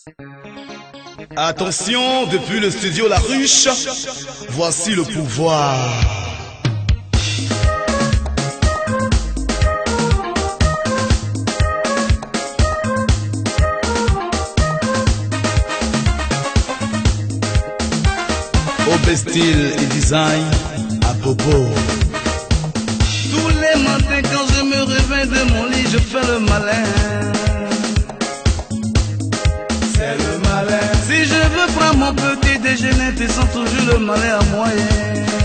Attention, depuis le studio La Ruche, voici le pouvoir. Au style et design à Bobo. Tous les matins quand je me réveille de mon lit, je fais le malin. C'est le malin. Si je veux prendre mon petit déjeuner, tu sens toujours le malin à moyen.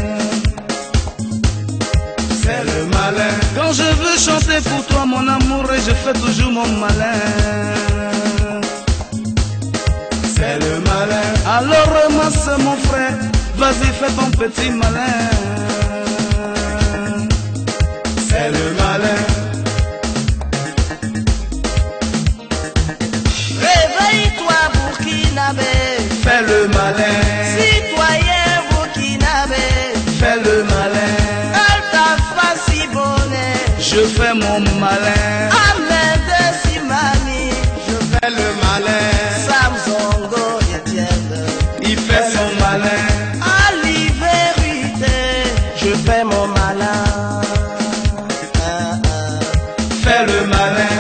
C'est le malin. Quand je veux chanter pour toi mon amour, je fais toujours mon malin. C'est le malin. Alors ramasse mon frère, vas-y fais ton petit malin. C'est le malin. Réveille-toi Burkinabé, Fais le malin. citoyen Burkinabé, Fais le malin. Alta Fasibone, Je fais mon malin. Ahmed Simani, Je fais le malin. Samsongo Etienne, Il fait son malin. Ali Vérité, je fais mon malin. Fais le malin.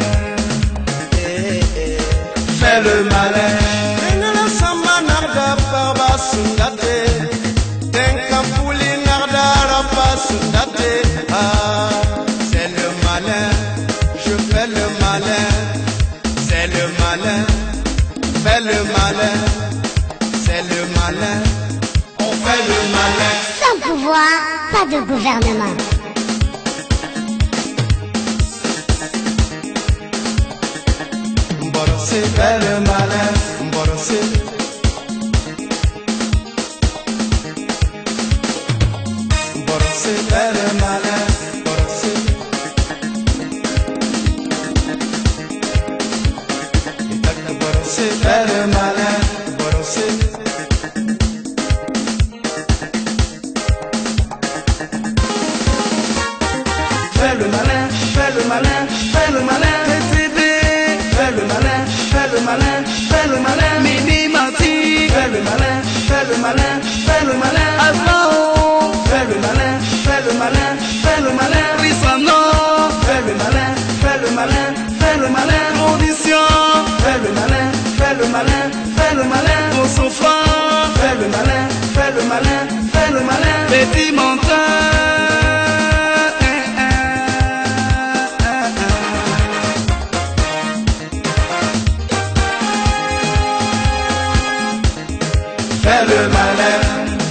Fais le malin. Nela sama narda baba sundate, tenka puli narda rapa sundate. Ah, c'est le malin, je fais le malin. C'est le malin, fais le malin. C'est le malin, on fait le malin. Sans pouvoir, pas de gouvernement. Mborosé, fais le malin, Mborosé. Mborosé, fais le malin, Mborosé. Mborosé, fais le malin, Mborosé. Fais le malin. Fais le malin. Fais le malin. TTB. Fais le malin. Fais le malin. Fais le malin. Mini Marty. Fais le malin. Fais le malin. Fais le malin. Alpha. Fais le malin. Fais le malin. Fais le malin. Risano. Fais le malin. Fais le malin. Fais le malin. Audition. Fais le malin. Fais le malin. Fais le malin. Mon sofa. Fais le malin. Fais le malin. Fais le malin. Petit menteur. Fais le malin.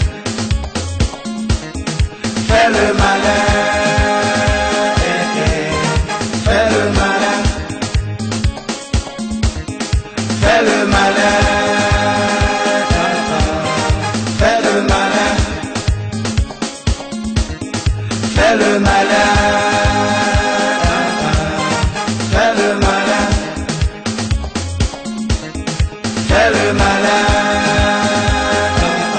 Fais le malin. Fais le malin. Fais le malin. Fais le malin. Fais le malin. Fais le malin. Fais le malin.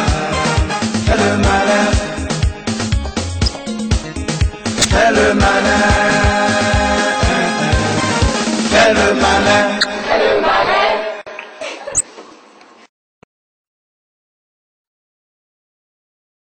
Fais le malin.